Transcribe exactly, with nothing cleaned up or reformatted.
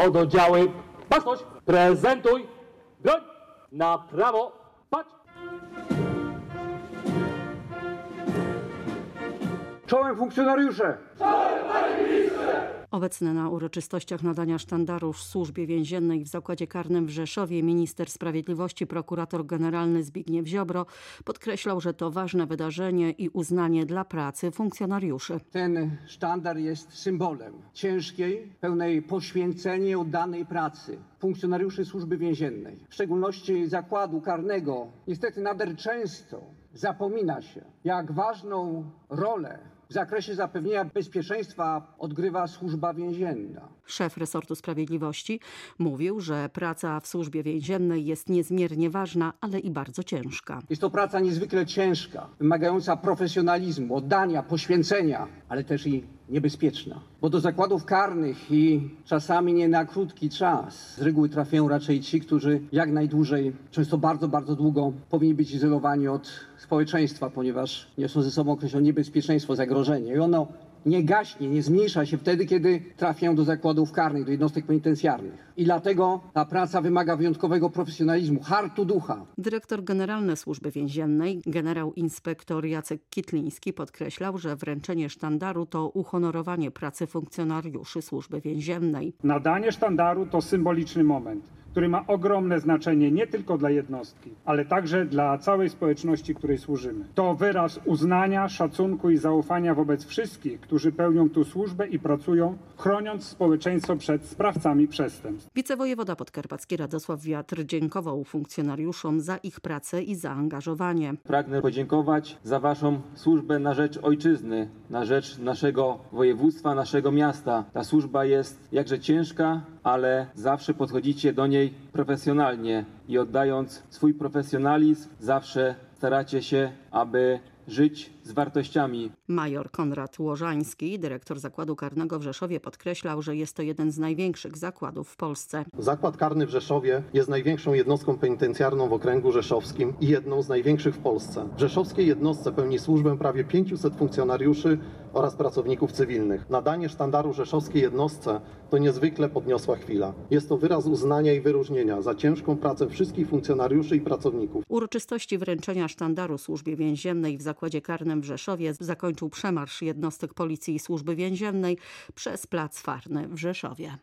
Pododdziały, baczność, prezentuj, broń, na prawo, patrz. Czołem funkcjonariusze! Obecny na uroczystościach nadania sztandaru w Służbie Więziennej w Zakładzie Karnym w Rzeszowie minister sprawiedliwości prokurator generalny Zbigniew Ziobro podkreślał, że to ważne wydarzenie i uznanie dla pracy funkcjonariuszy. Ten sztandar jest symbolem ciężkiej, pełnej poświęcenia i oddanej pracy funkcjonariuszy Służby Więziennej, w szczególności Zakładu Karnego. Niestety nader często zapomina się, jak ważną rolę w zakresie zapewnienia bezpieczeństwa odgrywa Służba Więzienna. Szef resortu sprawiedliwości mówił, że praca w Służbie Więziennej jest niezmiernie ważna, ale i bardzo ciężka. Jest to praca niezwykle ciężka, wymagająca profesjonalizmu, oddania, poświęcenia, ale też i niebezpieczna. Bo do zakładów karnych i czasami nie na krótki czas z reguły trafiają raczej ci, którzy jak najdłużej, często bardzo, bardzo długo powinni być izolowani od społeczeństwa, ponieważ niosą ze sobą określone niebezpieczeństwo, zagrożenie. I ono nie gaśnie, nie zmniejsza się wtedy, kiedy trafiają do zakładów karnych, do jednostek penitencjarnych. I dlatego ta praca wymaga wyjątkowego profesjonalizmu, hartu ducha. Dyrektor generalny Służby Więziennej, generał inspektor Jacek Kitliński podkreślał, że wręczenie sztandaru to uhonorowanie pracy funkcjonariuszy Służby Więziennej. Nadanie sztandaru to symboliczny moment, który ma ogromne znaczenie nie tylko dla jednostki, ale także dla całej społeczności, której służymy. To wyraz uznania, szacunku i zaufania wobec wszystkich, którzy pełnią tu służbę i pracują, chroniąc społeczeństwo przed sprawcami przestępstw. Wicewojewoda podkarpacki Radosław Wiatr dziękował funkcjonariuszom za ich pracę i zaangażowanie. Pragnę podziękować za waszą służbę na rzecz ojczyzny, na rzecz naszego województwa, naszego miasta. Ta służba jest jakże ciężka, ale zawsze podchodzicie do niej profesjonalnie i oddając swój profesjonalizm, zawsze staracie się, aby żyć z wartościami. Major Konrad Łożański, dyrektor Zakładu Karnego w Rzeszowie, podkreślał, że jest to jeden z największych zakładów w Polsce. Zakład Karny w Rzeszowie jest największą jednostką penitencjarną w okręgu rzeszowskim i jedną z największych w Polsce. W rzeszowskiej jednostce pełni służbę prawie pięciuset funkcjonariuszy oraz pracowników cywilnych. Nadanie sztandaru rzeszowskiej jednostce to niezwykle podniosła chwila. Jest to wyraz uznania i wyróżnienia za ciężką pracę wszystkich funkcjonariuszy i pracowników. Uroczystości wręczenia sztandaru Służbie Więziennej w Zakładzie Karnym w Rzeszowie zakończył przemarsz jednostek Policji i Służby Więziennej przez Plac Farny w Rzeszowie.